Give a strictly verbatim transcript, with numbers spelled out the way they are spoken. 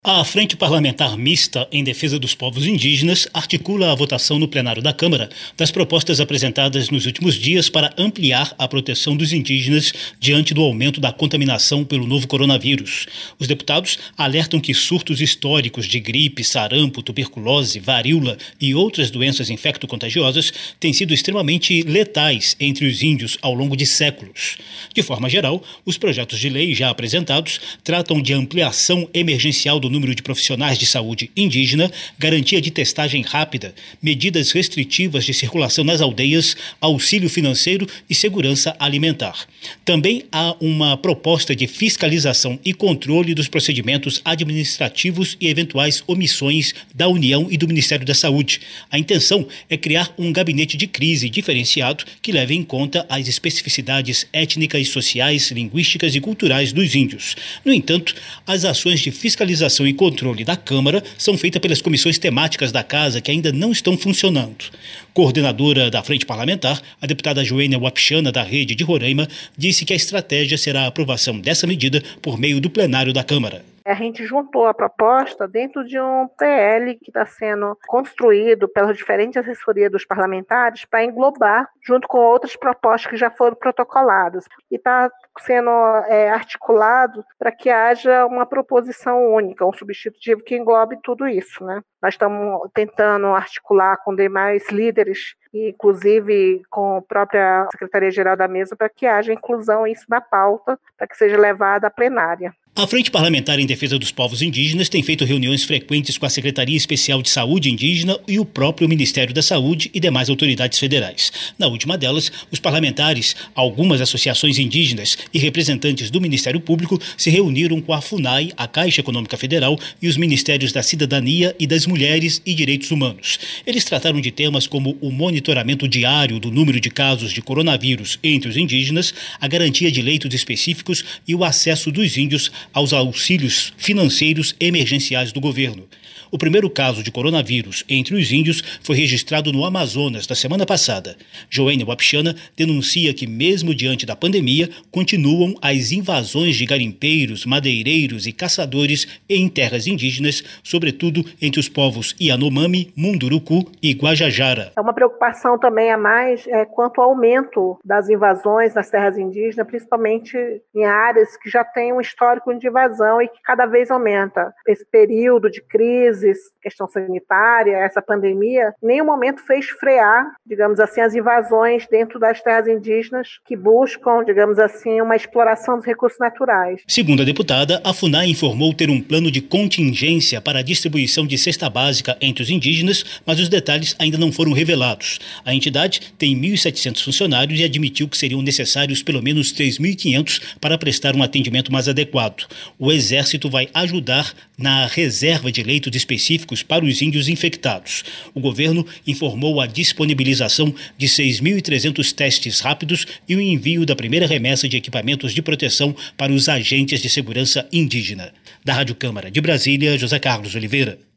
A Frente Parlamentar Mista em Defesa dos Povos Indígenas articula a votação no plenário da Câmara das propostas apresentadas nos últimos dias para ampliar a proteção dos indígenas diante do aumento da contaminação pelo novo coronavírus. Os deputados alertam que surtos históricos de gripe, sarampo, tuberculose, varíola e outras doenças infecto-contagiosas têm sido extremamente letais entre os índios ao longo de séculos. De forma geral, os projetos de lei já apresentados tratam de ampliação emergencial do número de profissionais de saúde indígena, garantia de testagem rápida, medidas restritivas de circulação nas aldeias, auxílio financeiro e segurança alimentar. Também há uma proposta de fiscalização e controle dos procedimentos administrativos e eventuais omissões da União e do Ministério da Saúde. A intenção é criar um gabinete de crise diferenciado que leve em conta as especificidades étnicas, sociais, linguísticas e culturais dos índios. No entanto, as ações de fiscalização e controle da Câmara são feitas pelas comissões temáticas da Casa que ainda não estão funcionando. Coordenadora da Frente Parlamentar, a deputada Joênia Wapichana, da Rede de Roraima, disse que a estratégia será a aprovação dessa medida por meio do plenário da Câmara. A gente juntou a proposta dentro de um P L que está sendo construído pelas diferentes assessorias dos parlamentares para englobar, junto com outras propostas que já foram protocoladas. E está sendo é, articulado para que haja uma proposição única, um substitutivo que englobe tudo isso, né? Nós estamos tentando articular com demais líderes, inclusive com a própria Secretaria-Geral da Mesa, para que haja inclusão isso na pauta, para que seja levada à plenária. A Frente Parlamentar em Defesa dos Povos Indígenas tem feito reuniões frequentes com a Secretaria Especial de Saúde Indígena e o próprio Ministério da Saúde e demais autoridades federais. Na última delas, os parlamentares, algumas associações indígenas e representantes do Ministério Público se reuniram com a FUNAI, a Caixa Econômica Federal e os Ministérios da Cidadania e das Mulheres e Direitos Humanos. Eles trataram de temas como o monitoramento diário do número de casos de coronavírus entre os indígenas, a garantia de leitos específicos e o acesso dos índios aos auxílios financeiros emergenciais do governo. O primeiro caso de coronavírus entre os índios foi registrado no Amazonas na semana passada. Joênia Wapichana denuncia que, mesmo diante da pandemia, continuam as invasões de garimpeiros, madeireiros e caçadores em terras indígenas, sobretudo entre os povos Yanomami, Munduruku e Guajajara. É uma preocupação também a mais é, quanto ao aumento das invasões nas terras indígenas, principalmente em áreas que já têm um histórico de invasão e que cada vez aumenta. Esse período de crise, questão sanitária, essa pandemia, em nenhum momento fez frear, digamos assim, as invasões dentro das terras indígenas que buscam, digamos assim, uma exploração dos recursos naturais. Segundo a deputada, a FUNAI informou ter um plano de contingência para a distribuição de cesta básica entre os indígenas, mas os detalhes ainda não foram revelados. A entidade tem mil e setecentos funcionários e admitiu que seriam necessários pelo menos três mil e quinhentos para prestar um atendimento mais adequado. O Exército vai ajudar na reserva de leitos específicos para os índios infectados. O governo informou a disponibilização de seis mil e trezentos testes rápidos e o envio da primeira remessa de equipamentos de proteção para os agentes de segurança indígena. Da Rádio Câmara de Brasília, José Carlos Oliveira.